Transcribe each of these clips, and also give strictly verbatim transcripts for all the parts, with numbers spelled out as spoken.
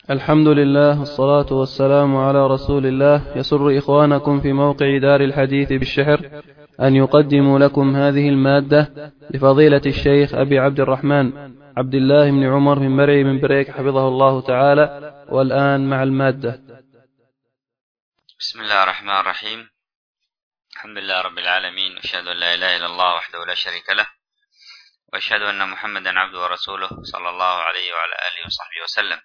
الحمد لله والصلاة والسلام على رسول الله. يسر إخوانكم في موقع دار الحديث بالشحر أن يقدموا لكم هذه المادة لفضيلة الشيخ أبي عبد الرحمن عبد الله بن عمر من مرعي من بريك حفظه الله تعالى. والآن مع المادة. بسم الله الرحمن الرحيم. الحمد لله رب العالمين، وأشهد أن لا إله إلا الله وحده لا شريك له، وأشهد أن محمدا عبده ورسوله صلى الله عليه وعلى آله وصحبه وسلم.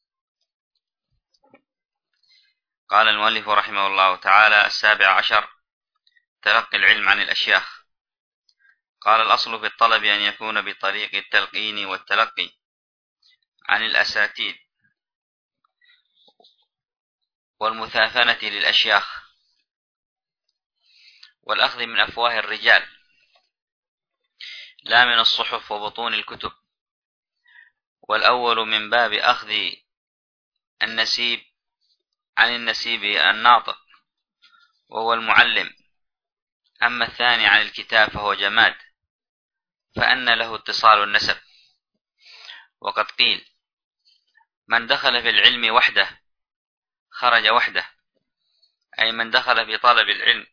قال المؤلف رحمه الله تعالى: السابع عشر، تلقي العلم عن الأشياخ. قال: الأصل في الطلب أن يكون بطريق التلقين والتلقي عن الأساتذة والمثافنة للأشياخ والأخذ من أفواه الرجال لا من الصحف وبطون الكتب، والأول من باب أخذ النسيب عن النسيب الناطق وهو المعلم، أما الثاني عن الكتاب فهو جماد، فأن له اتصال النسب. وقد قيل: من دخل في العلم وحده خرج وحده، أي من دخل في طلب العلم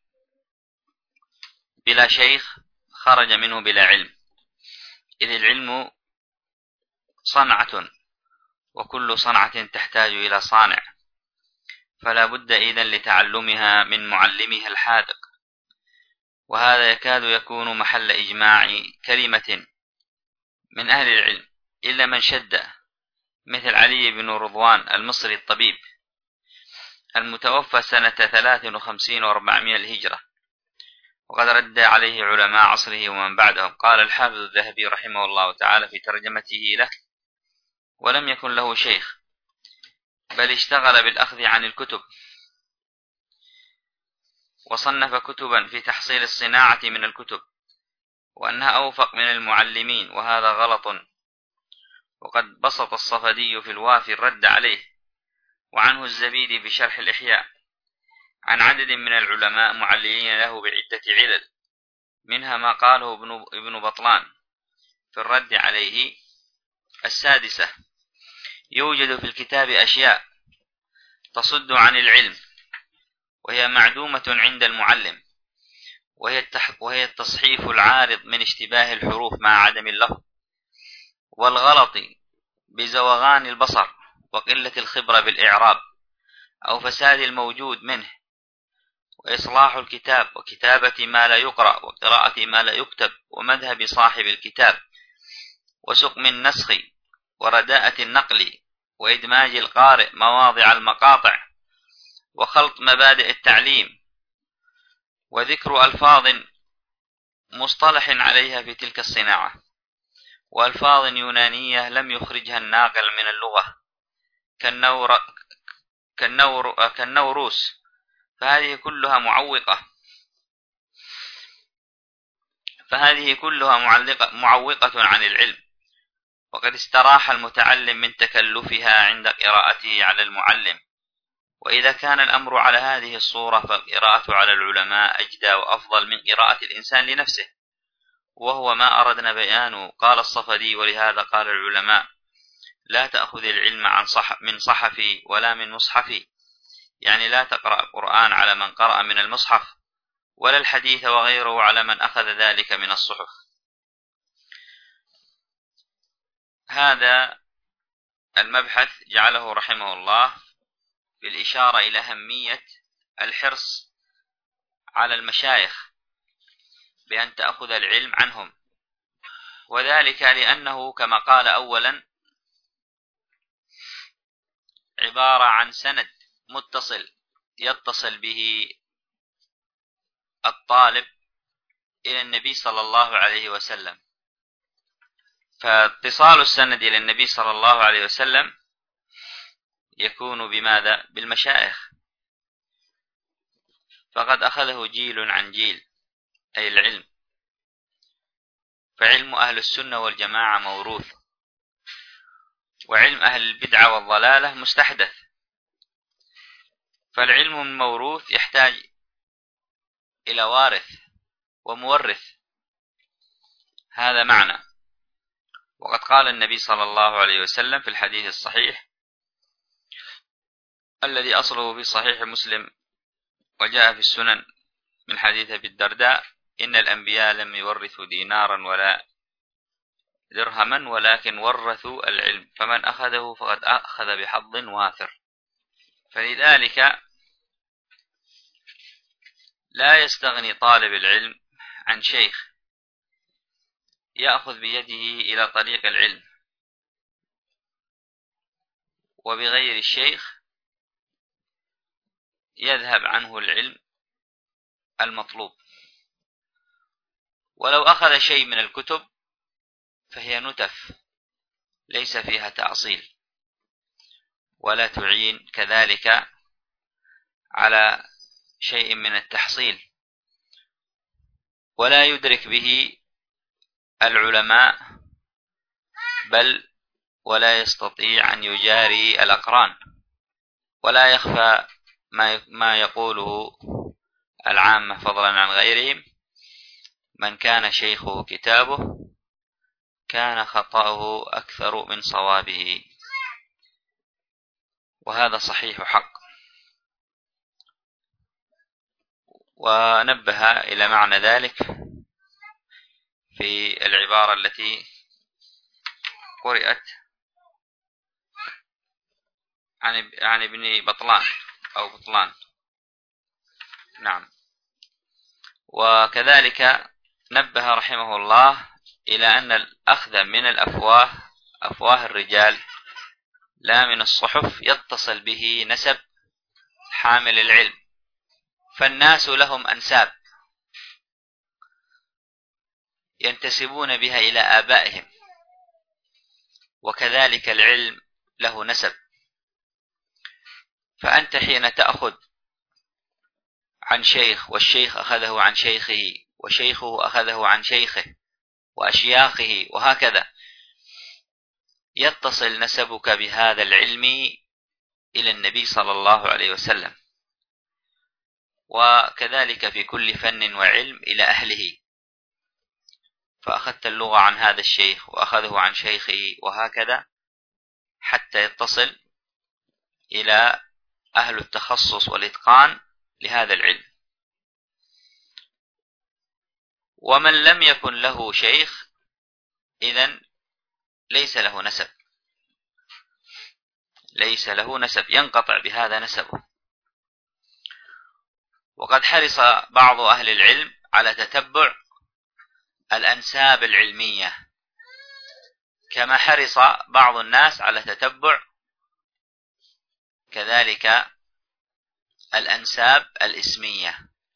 بلا شيخ خرج منه بلا علم، إذ العلم صنعة، وكل صنعة تحتاج إلى صانع، فلا بد إذن لتعلمها من معلمها الحاذق. وهذا يكاد يكون محل إجماع كلمة من أهل العلم، إلا من شد، مثل علي بن رضوان المصري الطبيب المتوفى سنة ثلاث وخمسين وأربعمائة الهجرة، وقد رد عليه علماء عصره ومن بعدهم. قال الحافظ الذهبي رحمه الله تعالى في ترجمته له: ولم يكن له شيخ، بل اشتغل بالأخذ عن الكتب، وصنف كتبا في تحصيل الصناعة من الكتب، وأنها أوفق من المعلمين، وهذا غلط. وقد بسط الصفدي في الوافي الرد عليه، وعنه الزبيدي في شرح الإحياء عن عدد من العلماء معللين له بعدة علل، منها ما قاله ابن بطلان في الرد عليه: السادسة، يوجد في الكتاب أشياء تصد عن العلم وهي معدومة عند المعلم، وهي, وهي التصحيف العارض من اشتباه الحروف مع عدم اللفظ، والغلط بزوغان البصر، وقلة الخبرة بالإعراب، أو فساد الموجود منه، وإصلاح الكتاب، وكتابة ما لا يقرأ، وقراءة ما لا يكتب، ومذهب صاحب الكتاب، وسقم النسخ، ورداءة النقل، وإدماج القارئ مواضع المقاطع، وخلط مبادئ التعليم، وذكر ألفاظ مصطلح عليها في تلك الصناعة، وألفاظ يونانية لم يخرجها الناقل من اللغة كالنور كالنور كالنوروس، فهذه كلها معوقة فهذه كلها معلقة معوقة عن العلم، وقد استراح المتعلم من تكلفها عند قراءته على المعلم. وإذا كان الأمر على هذه الصورة، فالقراءة على العلماء أجدى وأفضل من قراءة الإنسان لنفسه، وهو ما أردنا بيانه. قال الصفدي: ولهذا قال العلماء: لا تأخذ العلم عن صح من صحفي ولا من مصحفي، يعني لا تقرأ القرآن على من قرأ من المصحف، ولا الحديث وغيره على من أخذ ذلك من الصحف. هذا المبحث جعله رحمه الله بالإشارة إلى أهمية الحرص على المشايخ بأن تأخذ العلم عنهم، وذلك لأنه كما قال أولا عبارة عن سند متصل يتصل به الطالب إلى النبي صلى الله عليه وسلم، فاتصال السند إلى النبي صلى الله عليه وسلم يكون بماذا؟ بالمشايخ، فقد أخذه جيل عن جيل، أي العلم. فعلم أهل السنة والجماعة موروث، وعلم أهل البدعة والضلالة مستحدث، فالعلم الموروث يحتاج إلى وارث ومورث، هذا معنى. وقد قال النبي صلى الله عليه وسلم في الحديث الصحيح: الذي أصله في صحيح مسلم وجاء في السنن من حديث أبي الدرداء: إن الأنبياء لم يورثوا دينارا ولا درهما ولكن ورثوا العلم، فمن أخذه فقد أخذ بحظ وافر. فلذلك لا يستغني طالب العلم عن شيخ يأخذ بيده إلى طريق العلم، وبغير الشيخ يذهب عنه العلم المطلوب. ولو أخذ شيء من الكتب فهي نتف ليس فيها تأصيل، ولا تعين كذلك على شيء من التحصيل، ولا يدرك به العلماء، بل ولا يستطيع أن يجاري الأقران، ولا يخفى ما يقوله العامة فضلا عن غيرهم: من كان شيخه كتابه كان خطأه أكثر من صوابه. وهذا صحيح حق. ونبه إلى معنى ذلك في العبارة التي قرأت عن ابن بطلان أو بطلان. نعم. وكذلك نبه رحمه الله إلى أن الأخذ من الأفواه أفواه الرجال لا من الصحف يتصل به نسب حامل العلم، فالناس لهم أنساب ينتسبون بها إلى آبائهم، وكذلك العلم له نسب. فأنت حين تأخذ عن شيخ والشيخ أخذه عن شيخه وشيخه أخذه عن شيخه وأشياخه وهكذا، يتصل نسبك بهذا العلم إلى النبي صلى الله عليه وسلم، وكذلك في كل فن وعلم إلى أهله. فأخذت اللغة عن هذا الشيخ وأخذه عن شيخه وهكذا حتى يتصل إلى أهل التخصص والإتقان لهذا العلم. ومن لم يكن له شيخ إذن ليس له نسب، ليس له نسب، ينقطع بهذا نسبه. وقد حرص بعض أهل العلم على تتبع الأنساب العلمية، كما حرص بعض الناس على تتبع كذلك الأنساب الإسمية.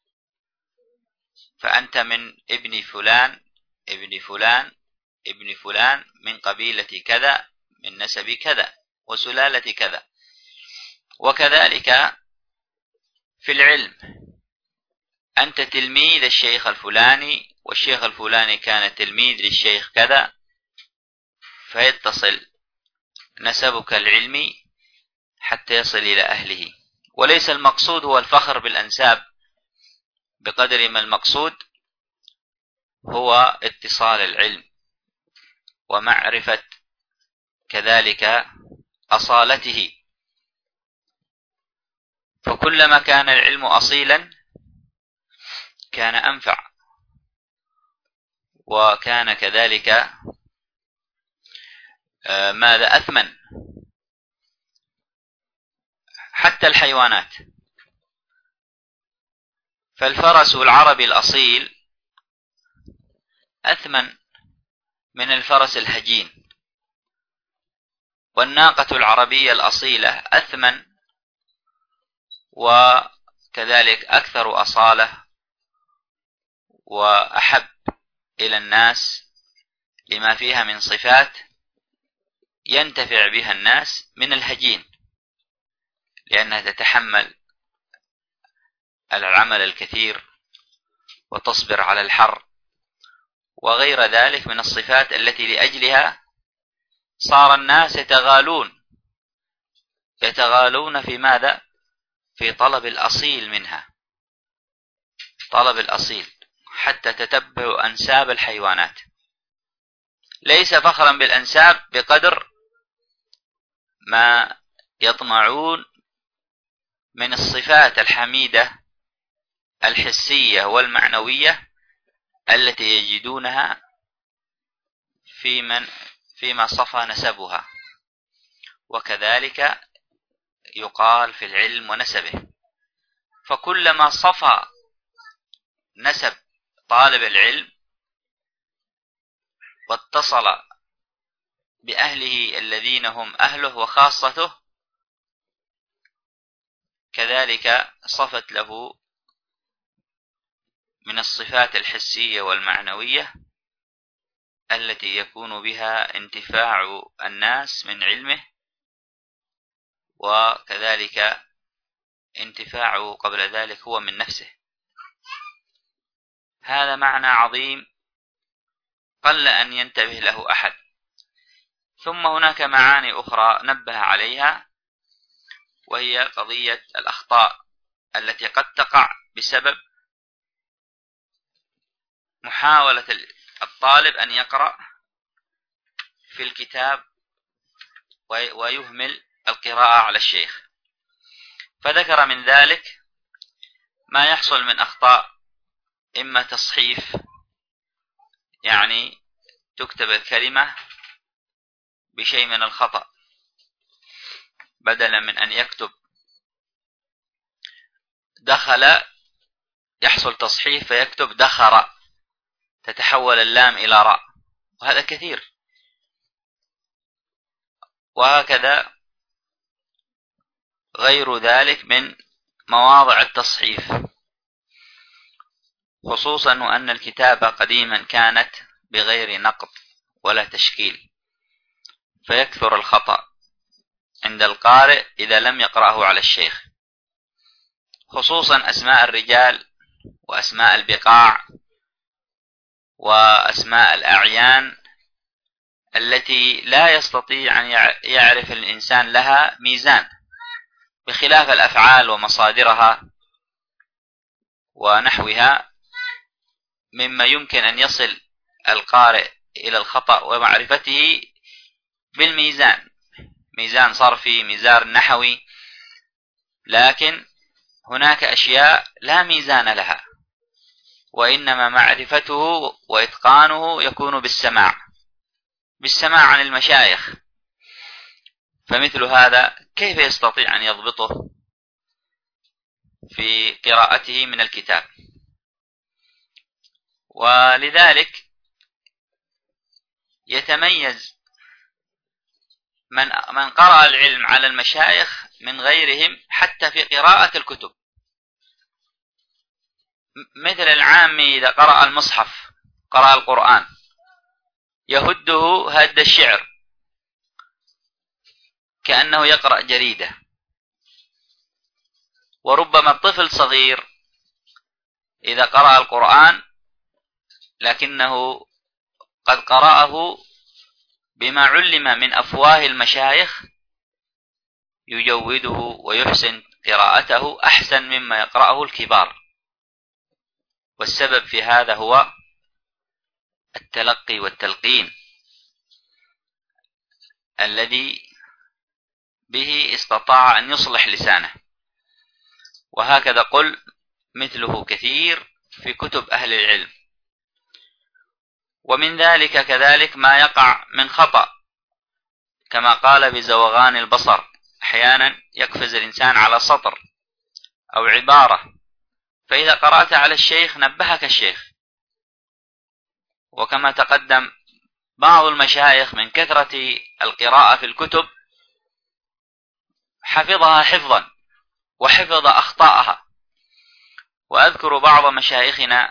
فأنت من ابن فلان ابن فلان ابن فلان من قبيلة كذا من نسب كذا وسلالة كذا. وكذلك في العلم أنت تلميذ الشيخ الفلاني، والشيخ الفلاني كان تلميذ للشيخ كذا، فيتصل نسبك العلمي حتى يصل إلى أهله. وليس المقصود هو الفخر بالأنساب، بقدر ما المقصود هو اتصال العلم ومعرفة كذلك أصالته. فكلما كان العلم أصيلا كان أنفع، وكان كذلك ماذا أثمن. حتى الحيوانات، فالفرس العربي الأصيل أثمن من الفرس الهجين، والناقة العربية الأصيلة أثمن وكذلك أكثر أصالة وأحب إلى الناس لما فيها من صفات ينتفع بها الناس من الهجين، لأنها تتحمل العمل الكثير وتصبر على الحر وغير ذلك من الصفات التي لأجلها صار الناس يتغالون يتغالون في ماذا؟ في طلب الأصيل منها، طلب الأصيل، حتى تتبعوا أنساب الحيوانات. ليس فخرا بالأنساب بقدر ما يطمعون من الصفات الحميدة الحسية والمعنوية التي يجدونها في من فيما صفى نسبها، وكذلك يقال في العلم ونسبه. فكلما صفى نسب طالب العلم واتصل بأهله الذين هم أهله وخاصته، كذلك صفت له من الصفات الحسية والمعنوية التي يكون بها انتفاع الناس من علمه، وكذلك انتفاعه قبل ذلك هو من نفسه. هذا معنى عظيم قل أن ينتبه له أحد. ثم هناك معاني أخرى نبه عليها، وهي قضية الأخطاء التي قد تقع بسبب محاولة الطالب أن يقرأ في الكتاب ويهمل القراءة على الشيخ. فذكر من ذلك ما يحصل من أخطاء، إما تصحيف، يعني تكتب الكلمة بشيء من الخطأ، بدلا من أن يكتب دخل يحصل تصحيف فيكتب دخر، تتحول اللام إلى راء، وهذا كثير. وهكذا غير ذلك من مواضع التصحيف، خصوصا وأن الكتابة قديما كانت بغير نقط ولا تشكيل، فيكثر الخطأ عند القارئ إذا لم يقرأه على الشيخ، خصوصا أسماء الرجال وأسماء البقاع وأسماء الأعيان التي لا يستطيع أن يعرف الإنسان لها ميزان، بخلاف الأفعال ومصادرها ونحوها مما يمكن أن يصل القارئ إلى الخطأ ومعرفته بالميزان، ميزان صرفي، ميزان نحوي. لكن هناك أشياء لا ميزان لها، وإنما معرفته وإتقانه يكون بالسماع بالسماع عن المشايخ. فمثل هذا كيف يستطيع أن يضبطه في قراءته من الكتاب؟ ولذلك يتميز من من قرأ العلم على المشايخ من غيرهم حتى في قراءة الكتب. مثل العامي إذا قرأ المصحف، قرأ القرآن، يهده هد الشعر كأنه يقرأ جريدة. وربما الطفل صغير إذا قرأ القرآن لكنه قد قرأه بما علم من أفواه المشايخ يجوده ويحسن قراءته أحسن مما يقرأه الكبار. والسبب في هذا هو التلقي والتلقين الذي به استطاع أن يصلح لسانه. وهكذا قل مثله كثير في كتب أهل العلم. ومن ذلك كذلك ما يقع من خطأ، كما قال بزوغان البصر، أحيانا يقفز الإنسان على سطر أو عبارة، فإذا قرأت على الشيخ نبهك الشيخ. وكما تقدم بعض المشايخ من كثرة القراءة في الكتب حفظها حفظا وحفظ أخطاءها. وأذكر بعض مشايخنا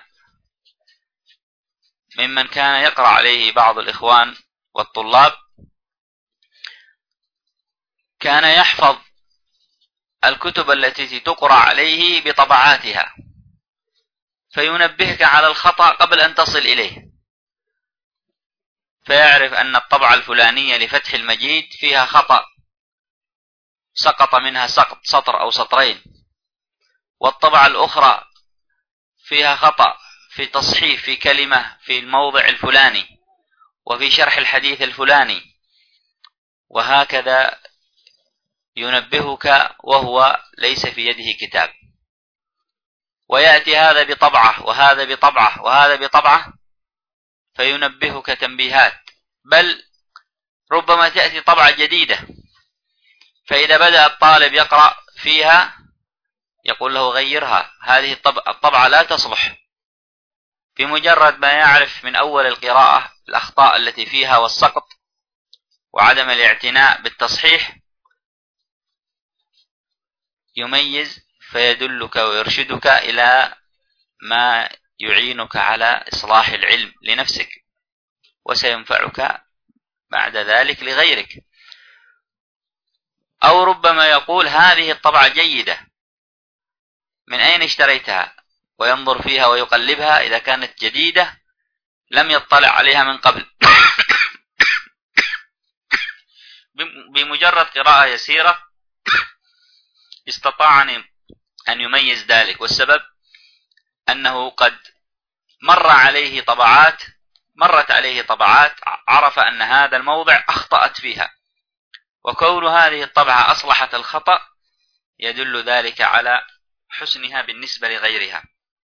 ممن كان يقرأ عليه بعض الإخوان والطلاب، كان يحفظ الكتب التي تقرأ عليه بطبعاتها، فينبهك على الخطأ قبل أن تصل إليه، فيعرف أن الطبعة الفلانية لفتح المجيد فيها خطأ، سقط منها سقط سطر أو سطرين، والطبعة الأخرى فيها خطأ في تصحيف في كلمة في الموضع الفلاني وفي شرح الحديث الفلاني. وهكذا ينبهك وهو ليس في يده كتاب، ويأتي هذا بطبعة وهذا بطبعة وهذا بطبعة فينبهك تنبيهات، بل ربما تأتي طبعة جديدة، فإذا بدأ الطالب يقرأ فيها يقول له غيرها، هذه الطبعة لا تصلح. بمجرد ما يعرف من أول القراءة الأخطاء التي فيها والسقط وعدم الاعتناء بالتصحيح يميز فيدلك ويرشدك إلى ما يعينك على إصلاح العلم لنفسك، وسينفعك بعد ذلك لغيرك. أو ربما يقول هذه الطبعة جيدة، من أين اشتريتها؟ وينظر فيها ويقلبها، إذا كانت جديدة لم يطلع عليها من قبل بمجرد قراءة يسيرة استطاع أن يميز ذلك، والسبب أنه قد مر عليه طبعات مرت عليه طبعات عرف أن هذا الموضع أخطأت فيها، وكون هذه الطبعة أصلحت الخطأ يدل ذلك على حسنها بالنسبة لغيرها.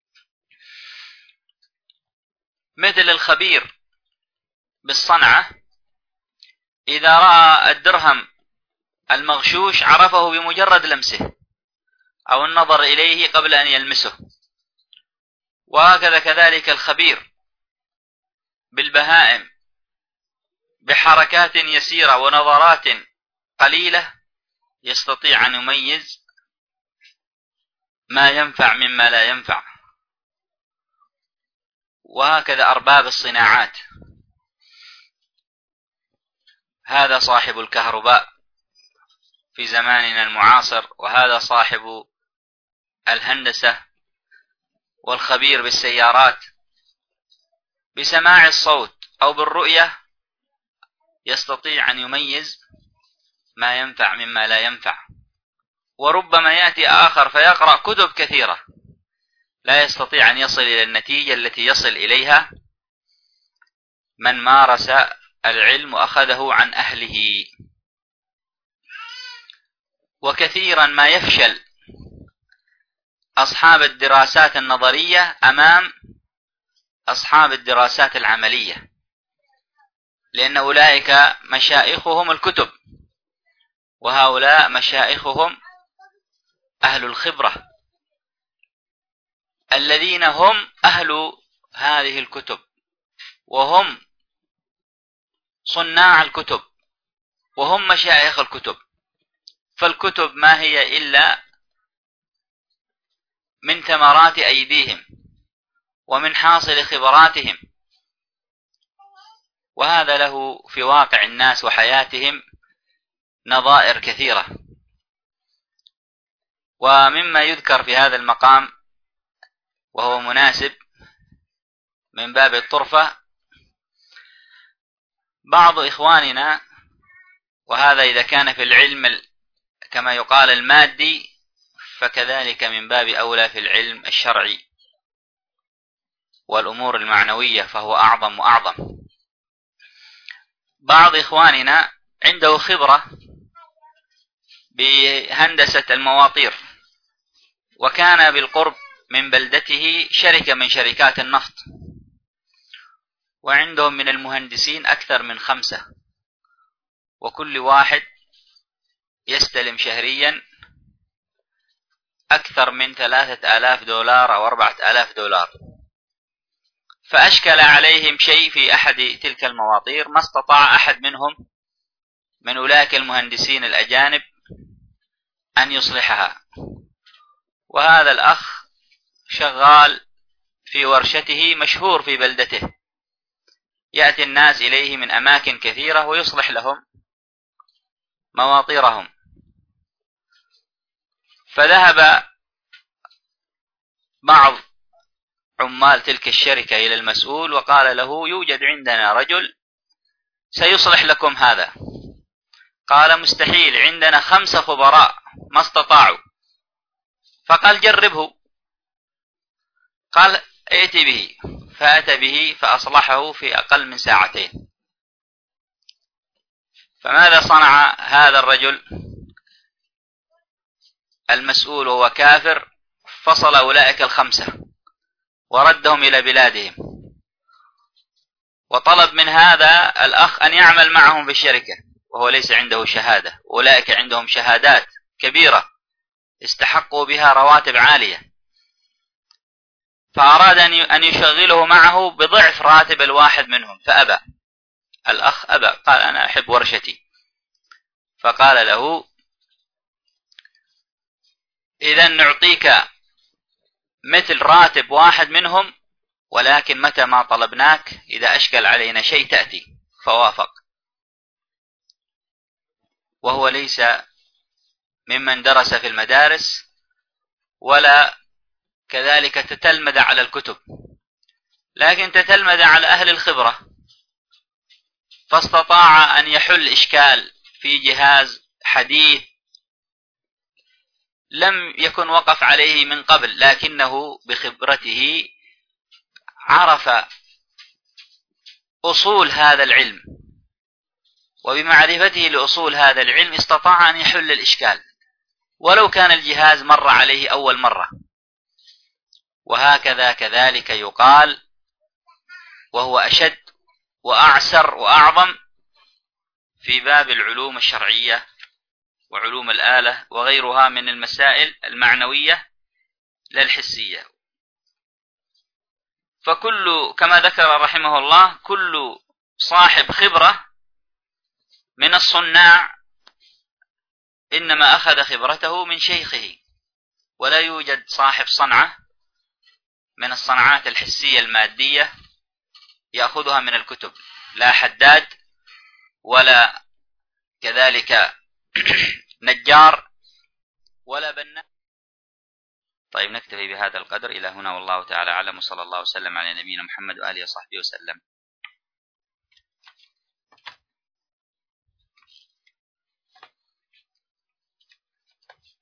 مثل الخبير بالصنعة إذا رأى الدرهم المغشوش عرفه بمجرد لمسه أو النظر إليه قبل أن يلمسه، وهكذا كذلك الخبير بالبهائم بحركات يسيرة ونظرات قليلة يستطيع أن يميز ما ينفع مما لا ينفع. وهكذا أرباب الصناعات، هذا صاحب الكهرباء في زماننا المعاصر، وهذا صاحب الهندسة، والخبير بالسيارات بسماع الصوت أو بالرؤية يستطيع أن يميز ما ينفع مما لا ينفع. وربما يأتي آخر فيقرأ كتب كثيرة لا يستطيع أن يصل إلى النتيجة التي يصل إليها من مارس العلم وأخذه عن أهله. وكثيرا ما يفشل أصحاب الدراسات النظرية أمام أصحاب الدراسات العملية، لأن أولئك مشايخهم الكتب، وهؤلاء مشايخهم أهل الخبرة الذين هم أهل هذه الكتب، وهم صناع الكتب، وهم مشايخ الكتب. فالكتب ما هي إلا من ثمرات أيديهم ومن حاصل خبراتهم، وهذا له في واقع الناس وحياتهم نظائر كثيرة. ومما يذكر في هذا المقام وهو مناسب من باب الطرفة، بعض إخواننا، وهذا إذا كان في العلم كما يقال المادي، فكذلك من باب أولى في العلم الشرعي والأمور المعنوية فهو أعظم وأعظم. بعض إخواننا عنده خبرة بهندسة المواطير، وكان بالقرب من بلدته شركة من شركات النفط، وعندهم من المهندسين أكثر من خمسة، وكل واحد يستلم شهريا أكثر من ثلاثة آلاف دولار أو أربعة آلاف دولار. فأشكل عليهم شيء في أحد تلك المواطير ما استطاع أحد منهم من أولئك المهندسين الأجانب أن يصلحها، وهذا الأخ شغال في ورشته مشهور في بلدته، يأتي الناس إليه من أماكن كثيرة ويصلح لهم مواطيرهم. فذهب بعض عمال تلك الشركة إلى المسؤول وقال له يوجد عندنا رجل سيصلح لكم هذا. قال مستحيل، عندنا خمسة خبراء ما استطاعوا. فقال جربه. قال ائت به، فأتى به فأصلحه في أقل من ساعتين. فماذا صنع هذا الرجل؟ المسؤول وهو كافر فصل أولئك الخمسة وردهم إلى بلادهم، وطلب من هذا الأخ أن يعمل معهم بالشركة وهو ليس عنده شهادة، أولئك عندهم شهادات كبيرة استحقوا بها رواتب عالية، فأراد أن يشغله معه بضعف راتب الواحد منهم فأبى. الأخ أبى، قال أنا أحب ورشتي. فقال له إذا نعطيك مثل راتب واحد منهم، ولكن متى ما طلبناك إذا أشكل علينا شيء تأتي. فوافق، وهو ليس ممن درس في المدارس ولا كذلك تتلمذ على الكتب، لكن تتلمذ على أهل الخبرة، فاستطاع أن يحل إشكال في جهاز حديث لم يكن وقف عليه من قبل، لكنه بخبرته عرف أصول هذا العلم، وبمعرفته لأصول هذا العلم استطاع أن يحل الإشكال ولو كان الجهاز مر عليه أول مرة. وهكذا كذلك يقال، وهو أشد وأعسر وأعظم في باب العلوم الشرعية وعلوم الآلة وغيرها من المسائل المعنوية لا الحسية. فكل كما ذكر رحمه الله كل صاحب خبرة من الصناع إنما أخذ خبرته من شيخه، ولا يوجد صاحب صنعة من الصنعات الحسية المادية يأخذها من الكتب، لا حداد ولا كذلك نجار ولا بناء. طيب نكتفي بهذا القدر إلى هنا، والله تعالى أعلم، وصلى الله وسلم على نبينا محمد وآله وصحبه وسلم.